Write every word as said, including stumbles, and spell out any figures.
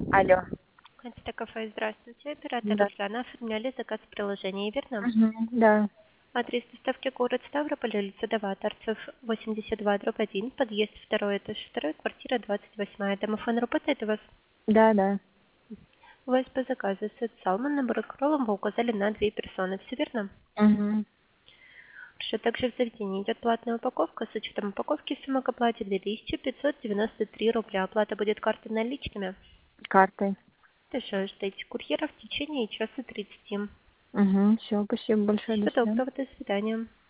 Алло. Это кафе, здравствуйте. Оператор Да. Руслана. Оформляли заказ в приложении, верно? Мгм. Да. Адрес доставки город Ставрополь, улица Дова, Торцев, восемьдесят два, дробь один, подъезд второй, этаж второй, квартира двадцать восемь. Домофон работает у вас? Да, да. У вас по заказу сет салмон, набор кроллом вы указали на две персоны, все верно? Мгм. Хорошо, также в заведении идет платная упаковка. С учетом упаковки сумма к оплате две тысячи пятьсот девяносто три рубля. Оплата будет картой наличными. Картой. Хорошо, ждите курьера в течение часа тридцати. Угу. Все, спасибо большое. До Всего свидания. доброго, до свидания.